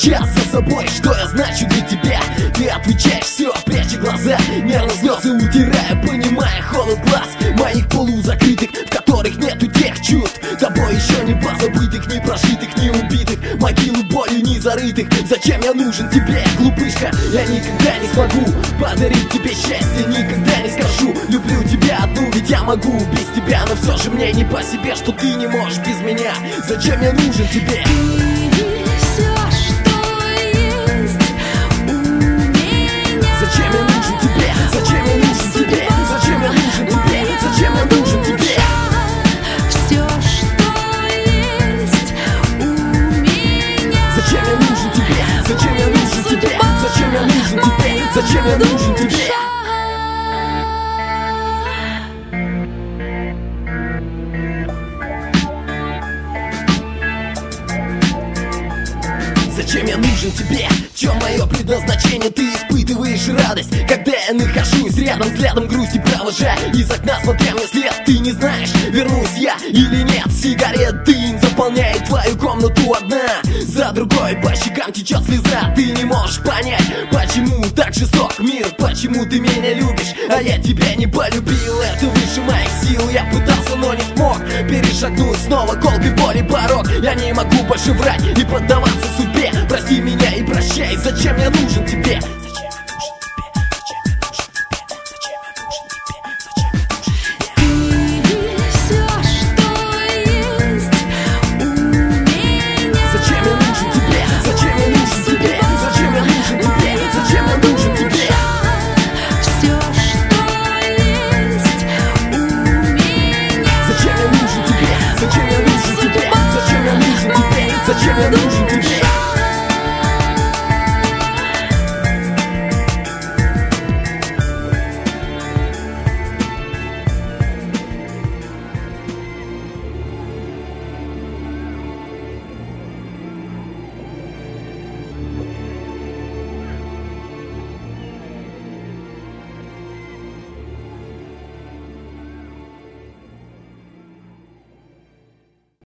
сейчас за собой, что я значу для тебя. Ты отвечаешь все, пряча глаза, нервно слезы утирая, понимая холод глаз моих полузакрытых, в которых нету тех чувств. Тобой еще не позабытых, не прожитых, не убитых, могилу болью не зарытых. Зачем я нужен тебе, глупышка? Я никогда не смогу подарить тебе счастье, никогда не скажу люблю тебя одну, ведь я могу без тебя. Но все же мне не по себе, что ты не можешь без меня. Зачем я нужен тебе? Зачем я нужен тебе? Зачем я нужен тебе? Зачем я нужен тебе? Зачем я нужен тебе? Все, что есть у меня. Зачем я нужен тебе? Зачем я нужен тебе? Зачем я нужен тебе? Зачем я нужен тебе? Зачем я нужен тебе? В чем мое предназначение? Ты испытываешь радость, когда я нахожусь рядом, взглядом грусти провожая из окна, смотря мне след. Ты не знаешь, вернусь я или нет. Сигарет дым заполняет твою комнату одна за другой, по щекам течет слеза. Ты не можешь понять, почему так жесток мир, почему ты меня любишь, а я тебя не полюбил. Это выше моих сил, я пытался, но не смог перешагнуть снова колкой боли порог. Я не могу больше врать и поддаваться судьбе. Прости меня и прощай, зачем я нужен тебе? Зачем я нужен тебе?